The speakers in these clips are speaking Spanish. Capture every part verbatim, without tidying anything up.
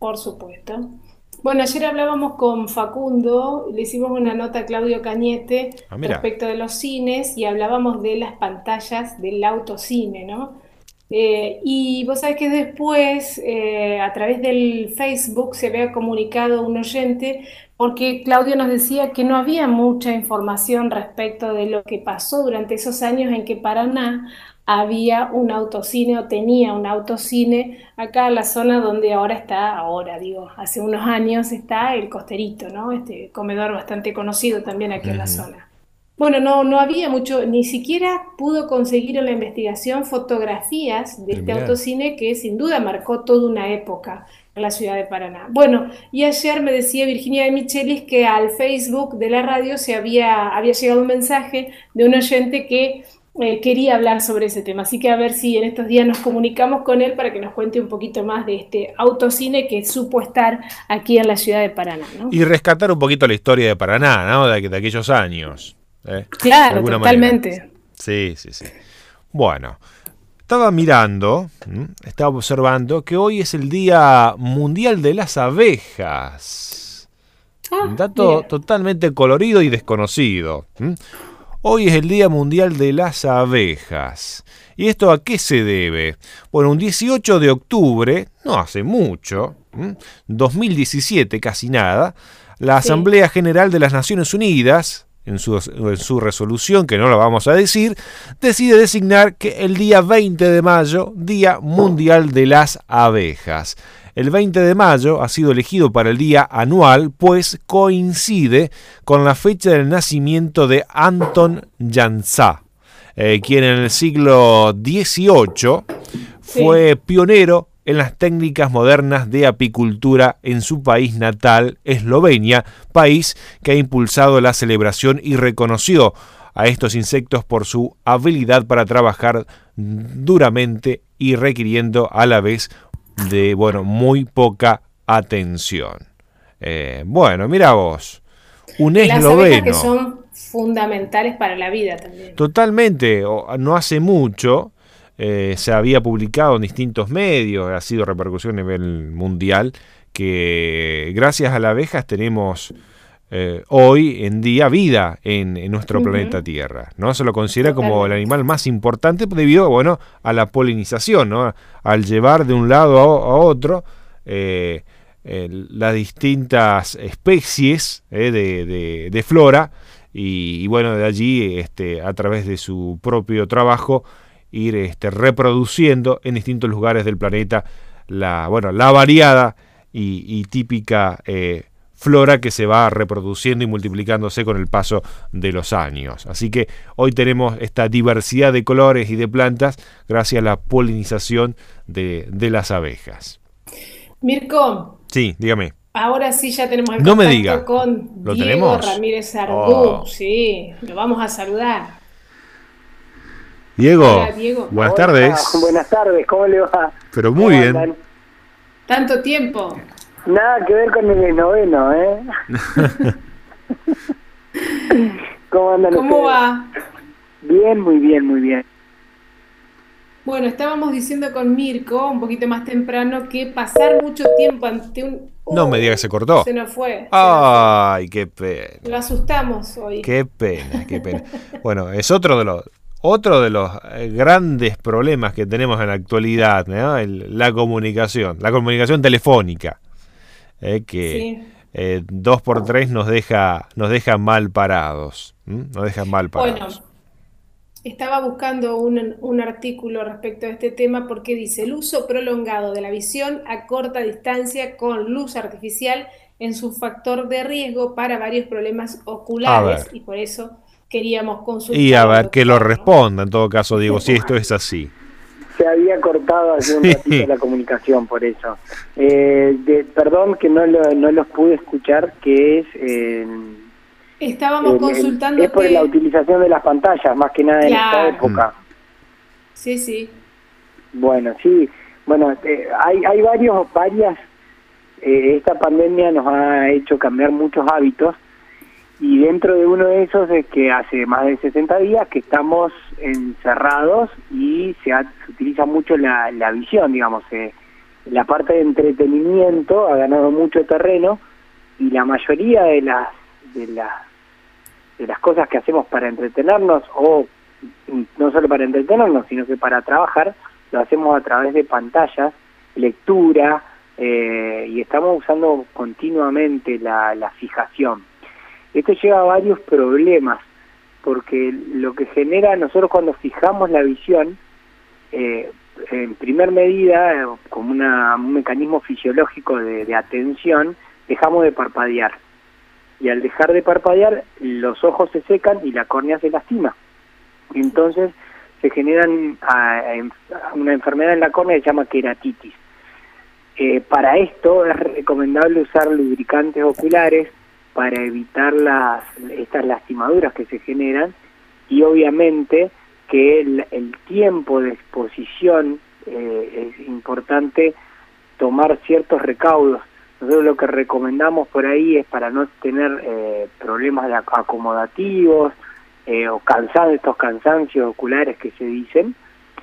por supuesto. Bueno, ayer hablábamos con Facundo, le hicimos una nota a Claudio Cañete Ah, mira. respecto de los cines y hablábamos de las pantallas del autocine, ¿no? Eh, y vos sabés que después, eh, a través del Facebook, se había comunicado un oyente porque Claudio nos decía que no había mucha información respecto de lo que pasó durante esos años en que Paraná había un autocine o tenía un autocine acá en la zona donde ahora está, ahora digo, hace unos años está el Costerito, ¿no? Este comedor bastante conocido también aquí en la Ujú. zona. Bueno, no, no había mucho, ni siquiera pudo conseguir en la investigación fotografías de Pero este mirá. autocine que sin duda marcó toda una época en la ciudad de Paraná. Bueno, y ayer me decía Virginia de Michelis que al Facebook de la radio se había, había llegado un mensaje de un oyente que eh, quería hablar sobre ese tema. Así que a ver si en estos días nos comunicamos con él para que nos cuente un poquito más de este autocine que supo estar aquí en la ciudad de Paraná, ¿no? Y rescatar un poquito la historia de Paraná, ¿no? De, de aquellos años. ¿eh? De Claro, alguna manera. totalmente. Sí, sí, sí. Bueno, estaba mirando, ¿m? Estaba observando que hoy es el Día Mundial de las Abejas. Un Ah, dato mira. totalmente colorido y desconocido. ¿m? Hoy es el Día Mundial de las Abejas. ¿Y esto a qué se debe? Bueno, un dieciocho de octubre, no hace mucho, ¿m? dos mil diecisiete, casi nada, la Sí. Asamblea General de las Naciones Unidas, en su, en su resolución, que no la vamos a decir, decide designar que el día veinte de mayo, Día Mundial de las Abejas. El veinte de mayo ha sido elegido para el día anual, pues coincide con la fecha del nacimiento de Anton Jansa, eh, quien en el siglo dieciocho Sí. fue pionero en las técnicas modernas de apicultura en su país natal, Eslovenia, país que ha impulsado la celebración y reconoció a estos insectos por su habilidad para trabajar duramente y requiriendo a la vez de, bueno, muy poca atención. Eh, bueno, mira vos, un Las abejas que esloveno, son fundamentales para la vida también. totalmente, no hace mucho, eh, se había publicado en distintos medios, ha sido repercusión a nivel mundial, que gracias a las abejas tenemos eh, hoy en día vida en, en nuestro planeta Ujú. Tierra, ¿no? Se lo considera como el Totalmente. animal más importante debido, bueno, a la polinización, ¿no? Al llevar de un lado a, a otro eh, eh, las distintas especies eh, de, de, de flora y, y, bueno, de allí este, a través de su propio trabajo ir este, reproduciendo en distintos lugares del planeta la, bueno, la variada y, y típica eh, flora que se va reproduciendo y multiplicándose con el paso de los años. Así que hoy tenemos esta diversidad de colores y de plantas gracias a la polinización de, de las abejas. Mirko, Sí, dígame. ahora sí ya tenemos el No me contacto diga. con ¿Lo Diego tenemos? Ramírez Ardú. Oh. Sí, lo vamos a saludar. Diego, Hola, Diego. buenas Hola, tardes. buenas tardes, ¿cómo le va? Pero muy ¿Cómo bien. andan? Tanto tiempo. Nada que ver con el noveno, ¿eh? ¿Cómo andan ¿Cómo ustedes? va? Bien, muy bien, muy bien. Bueno, estábamos diciendo con Mirko un poquito más temprano que pasar mucho tiempo ante un... No me diga que se ¡Uh! cortó. Se nos fue, se nos fue. Ay, qué Lo pena. asustamos hoy. Qué pena, qué pena. Bueno, es otro de los otro de los eh, grandes problemas que tenemos en la actualidad, ¿no? El- la comunicación, la comunicación telefónica, eh, que Sí. eh, dos por tres nos deja nos deja mal parados, ¿m? Nos deja mal parados. Bueno, estaba buscando un, un artículo respecto a este tema porque dice el uso prolongado de la visión a corta distancia con luz artificial es un factor de riesgo para varios problemas A oculares ver, y por eso queríamos y consultar a al ver que lo doctor, ¿no? responda en todo caso, digo, si esto es así. Se había cortado hace un ratito Sí. la comunicación, por eso. Eh, de, perdón que no, lo, no los pude escuchar, que es, eh, Estábamos el- el- es por la consultándote, utilización de las pantallas, más que nada en esta claro, Mm. época. sí, sí, Bueno, sí, bueno, eh, hay, hay varios, varias, eh, esta pandemia nos ha hecho cambiar muchos hábitos. Y dentro de uno de esos es que hace más de sesenta días que estamos encerrados y se, ha- se utiliza mucho la, la visión, digamos. eh, la parte de entretenimiento ha ganado mucho terreno y la mayoría de las de las de las cosas que hacemos para entretenernos, o no solo para entretenernos, sino que para trabajar, lo hacemos a través de pantallas, lectura, eh, y estamos usando continuamente la, la fijación. Esto lleva a varios problemas, porque lo que genera, nosotros cuando fijamos la visión, eh, en primer medida, eh, como una, un mecanismo fisiológico de, de atención, dejamos de parpadear. Y al dejar de parpadear, los ojos se secan y la córnea se lastima. Entonces se generan a, a una enfermedad en la córnea que se llama queratitis. Eh, para esto es recomendable usar lubricantes oculares para evitar las estas lastimaduras que se generan, y obviamente que el, el tiempo de exposición eh, es importante tomar ciertos recaudos. Nosotros lo que recomendamos por ahí es, para no tener eh, problemas de acomodativos eh, o cansados, estos cansancios oculares que se dicen,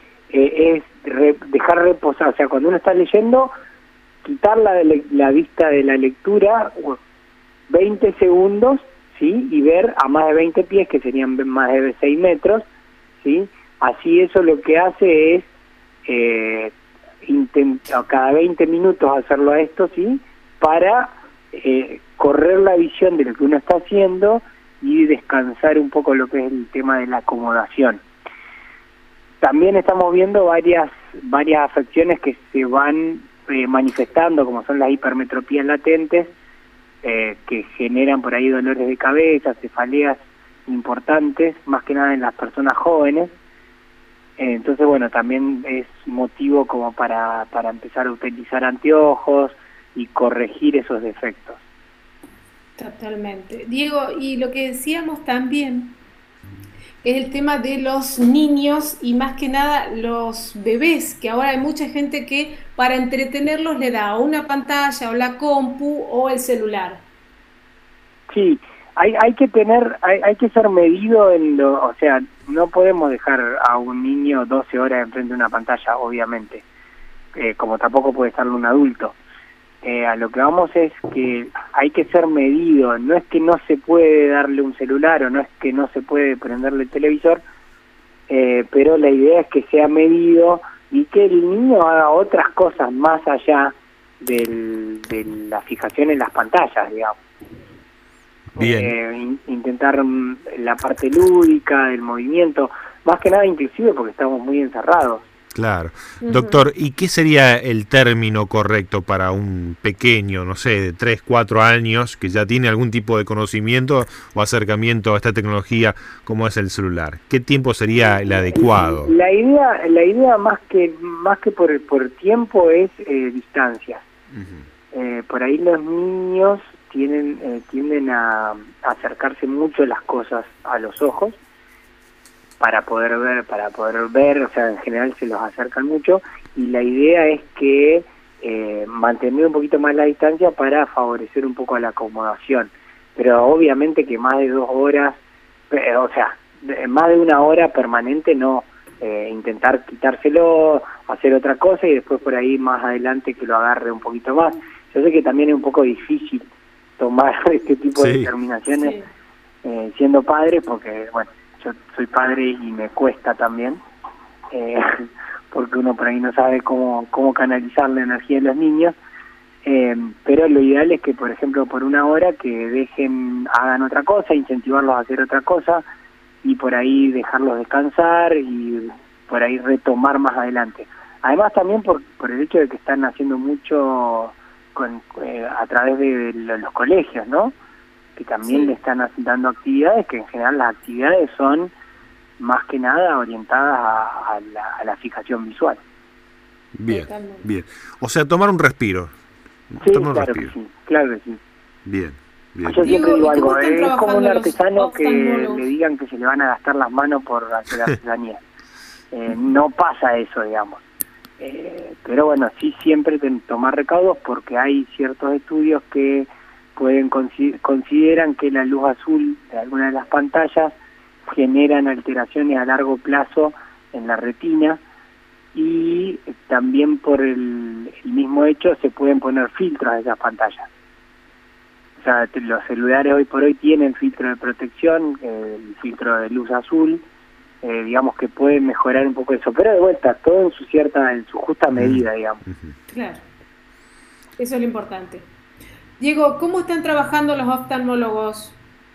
eh, es re, dejar reposar, o sea, cuando uno está leyendo, quitar la, la vista de la lectura veinte segundos, ¿sí? Y ver a más de veinte pies, que serían más de seis metros, ¿sí? Así eso lo que hace es eh, intenta, cada veinte minutos hacerlo a esto, ¿sí? Para eh, correr la visión de lo que uno está haciendo y descansar un poco lo que es el tema de la acomodación. También estamos viendo varias varias afecciones que se van eh, manifestando, como son las hipermetropías latentes, eh, que generan por ahí dolores de cabeza, cefaleas importantes, más que nada en las personas jóvenes. Eh, entonces, bueno, también es motivo como para, para empezar a utilizar anteojos y corregir esos defectos. Totalmente. Diego, y lo que decíamos también es el tema de los niños y más que nada los bebés, que ahora hay mucha gente que para entretenerlos le da o una pantalla o la compu o el celular. Sí, hay hay que tener, hay, hay que ser medido en lo, o sea, no podemos dejar a un niño doce horas enfrente de una pantalla, obviamente, eh, como tampoco puede estarlo un adulto. Eh, a lo que vamos es que hay que ser medido, no es que no se puede darle un celular o no es que no se puede prenderle el televisor, eh, pero la idea es que sea medido y que el niño haga otras cosas más allá del, de la fijación en las pantallas, digamos. Bien. Eh, in, intentar la parte lúdica, del movimiento, más que nada inclusive porque estamos muy encerrados. Claro. Uh-huh. Doctor, ¿y qué sería el término correcto para un pequeño, no sé, de tres, cuatro años, que ya tiene algún tipo de conocimiento o acercamiento a esta tecnología como es el celular? ¿Qué tiempo sería el adecuado? La idea, la idea más que más que por, por tiempo es eh, distancias. Uh-huh. Eh, por ahí los niños tienen eh, tienden a, a acercarse mucho las cosas a los ojos, para poder ver, para poder ver, o sea, en general se los acercan mucho, y la idea es que eh, mantener un poquito más la distancia para favorecer un poco la acomodación, pero obviamente que más de dos horas, eh, o sea, de, más de una hora permanente no, eh, intentar quitárselo, hacer otra cosa y después por ahí más adelante que lo agarre un poquito más. Yo sé que también es un poco difícil tomar este tipo sí. de determinaciones sí. eh, siendo padre, porque, bueno, yo soy padre y me cuesta también, eh, porque uno por ahí no sabe cómo cómo canalizar la energía de los niños, eh, pero lo ideal es que, por ejemplo, por una hora que dejen, hagan otra cosa, incentivarlos a hacer otra cosa, y por ahí dejarlos descansar y por ahí retomar más adelante. Además también por, por el hecho de que están haciendo mucho con, eh, a través de, de los colegios, ¿no? Que también sí. le están dando actividades, que en general las actividades son más que nada orientadas a, a, la, a la fijación visual. Bien, bien. O sea, tomar un respiro. Sí, tomar un claro respiro. que sí, claro que sí. Bien, bien. Yo siempre digo algo, es como un los artesano que le digan que se le van a gastar las manos por hacer artesanía. eh, no pasa eso, digamos. Eh, pero bueno, sí siempre tomar recaudos, porque hay ciertos estudios que pueden consideran que la luz azul de alguna de las pantallas generan alteraciones a largo plazo en la retina, y también por el, el mismo hecho se pueden poner filtros a esas pantallas. O sea, los celulares hoy por hoy tienen filtro de protección, eh, el filtro de luz azul, eh, digamos que pueden mejorar un poco eso, pero de vuelta, todo en su cierta, en su justa medida, digamos. Claro, eso es lo importante. Diego, ¿cómo están trabajando los oftalmólogos?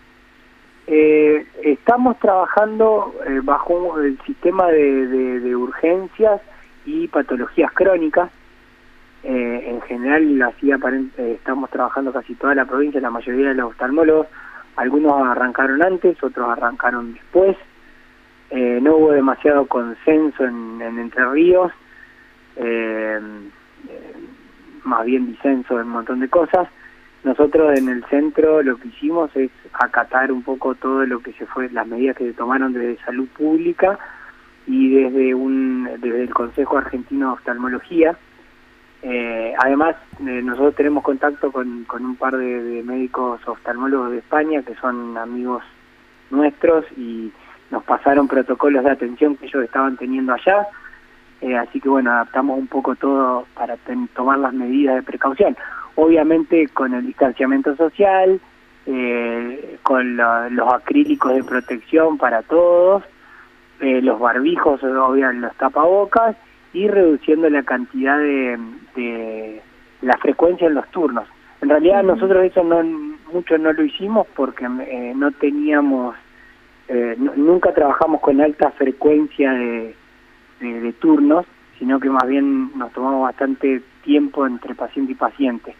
Eh, estamos trabajando eh, bajo el sistema de, de, de urgencias y patologías crónicas. Eh, en general, así aparente, eh, estamos trabajando casi toda la provincia, la mayoría de los oftalmólogos. Algunos arrancaron antes, otros arrancaron después. Eh, no hubo demasiado consenso en, en Entre Ríos, eh, eh, más bien disenso en un montón de cosas. Nosotros en el centro lo que hicimos es acatar un poco todo lo que se fue, las medidas que se tomaron desde salud pública y desde un desde el Consejo Argentino de Oftalmología. Eh, además, eh, nosotros tenemos contacto con, con un par de, de médicos oftalmólogos de España que son amigos nuestros y nos pasaron protocolos de atención que ellos estaban teniendo allá. Eh, así que bueno, adaptamos un poco todo para ten, tomar las medidas de precaución. Obviamente con el distanciamiento social, eh, con lo, los acrílicos de protección para todos, eh, los barbijos, obviamente los tapabocas, y reduciendo la cantidad de, de la frecuencia en los turnos. En realidad nosotros eso no mucho no lo hicimos porque eh, no teníamos, eh, no, nunca trabajamos con alta frecuencia de, de, de turnos, sino que más bien nos tomamos bastante tiempo entre paciente y paciente.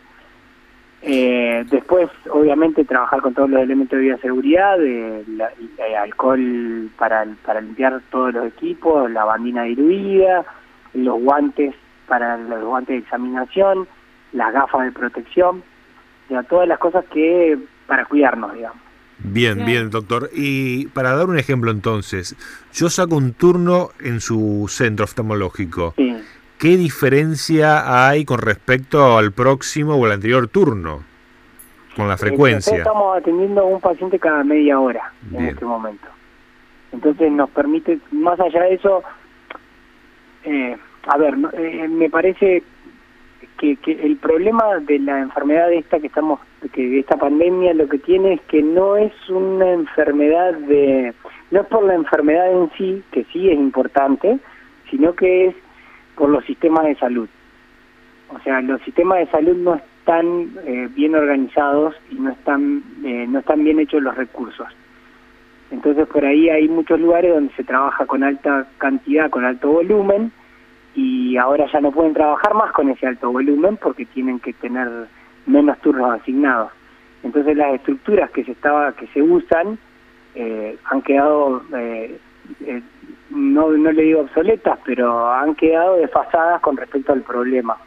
Eh, después, obviamente, trabajar con todos los elementos de bioseguridad, de, la, de alcohol para, para limpiar todos los equipos, la bandina diluida, los guantes para los guantes de examinación, las gafas de protección, o sea, todas las cosas que para cuidarnos, digamos. Bien, bien, doctor. Y para dar un ejemplo entonces, yo saco un turno en su centro oftalmológico. Sí. ¿Qué diferencia hay con respecto al próximo o al anterior turno? Con la frecuencia. Eh, nosotros estamos atendiendo a un paciente cada media hora en Bien. este momento. Entonces nos permite, más allá de eso, eh, a ver, no, eh, me parece que, que el problema de la enfermedad esta que estamos, que esta pandemia lo que tiene es que no es una enfermedad de, no es por la enfermedad en sí, que sí es importante, sino que es por los sistemas de salud. O sea, los sistemas de salud no están eh, bien organizados y no están eh, no están bien hechos los recursos. Entonces por ahí hay muchos lugares donde se trabaja con alta cantidad, con alto volumen, y ahora ya no pueden trabajar más con ese alto volumen porque tienen que tener menos turnos asignados. Entonces las estructuras que se estaba que se usan eh, han quedado eh, eh, no no le digo obsoletas, pero han quedado desfasadas con respecto al problema.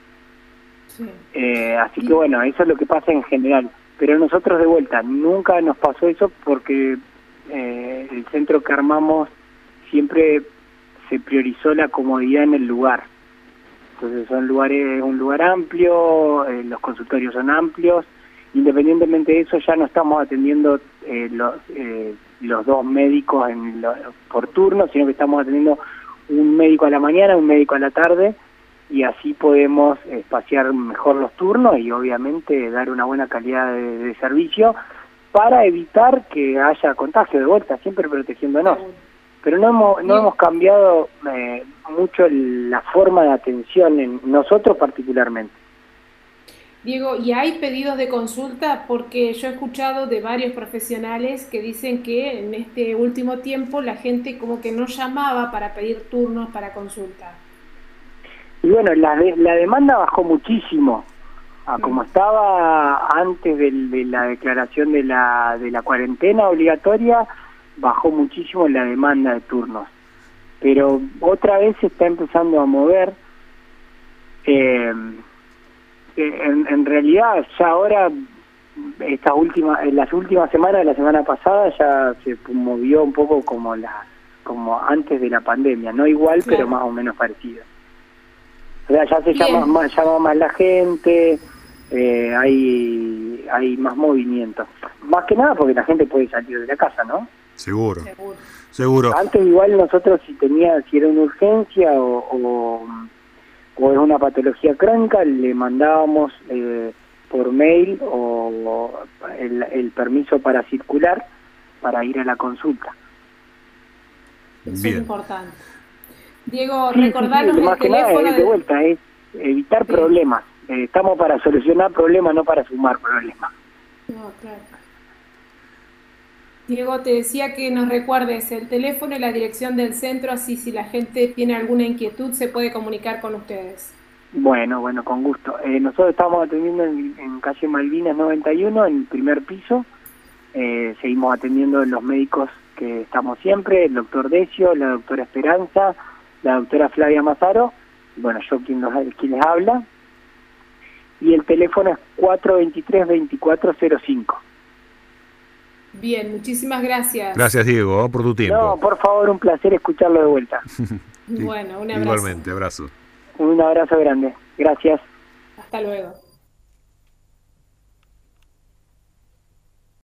Sí. Eh, así que bueno, eso es lo que pasa en general. Pero nosotros de vuelta, nunca nos pasó eso porque eh, el centro que armamos siempre se priorizó la comodidad en el lugar. Entonces son lugares, un lugar amplio, eh, los consultorios son amplios. Independientemente de eso, ya no estamos atendiendo eh, los, eh, los dos médicos en lo, por turno, sino que estamos atendiendo un médico a la mañana, un médico a la tarde, y así podemos espaciar mejor los turnos y obviamente dar una buena calidad de, de servicio para evitar que haya contagio de vuelta, siempre protegiéndonos. Pero no hemos, no hemos cambiado eh, mucho el, la forma de atención, en nosotros particularmente. Diego, ¿y hay pedidos de consulta? Porque yo he escuchado de varios profesionales que dicen que en este último tiempo la gente como que no llamaba para pedir turnos para consulta. Y bueno, la, de, la demanda bajó muchísimo. Ah, como estaba antes del, de la declaración de la, de la cuarentena obligatoria, bajó muchísimo la demanda de turnos. Pero otra vez se está empezando a mover. Eh, En, en realidad ya ahora estas últimas en las últimas semanas de la semana pasada ya se movió un poco como la como antes de la pandemia, no igual, claro, pero más o menos parecido. O sea, ya se llama más, llama más la gente, eh, hay hay más movimiento, más que nada porque la gente puede salir de la casa, ¿no? Seguro. Seguro. Seguro. Antes igual nosotros si tenía, si era una urgencia o, o, o es una patología crónica, le mandábamos eh, por mail o el, el permiso para circular para ir a la consulta. Eso Bien. es importante. Diego, Sí, sí, recordanos sí, más el que nada teléfono es de vuelta, es evitar Sí. problemas. Eh, estamos para solucionar problemas, no para sumar problemas. No, claro. Diego, te decía que nos recuerdes el teléfono y la dirección del centro, así si la gente tiene alguna inquietud se puede comunicar con ustedes. Bueno, bueno, con gusto. Eh, nosotros estamos atendiendo en, en calle Malvinas noventa y uno, en el primer piso. Eh, seguimos atendiendo los médicos que estamos siempre, el doctor Decio, la doctora Esperanza, la doctora Flavia Mazaro, bueno, yo quien, los, quien les habla. Y el teléfono es cuatro veintitrés, veinticuatro cero cinco. Bien, muchísimas gracias. Gracias, Diego, por tu tiempo. No, por favor, un placer escucharlo de vuelta. Bueno, un abrazo. Igualmente, abrazo. Un abrazo grande. Gracias. Hasta luego.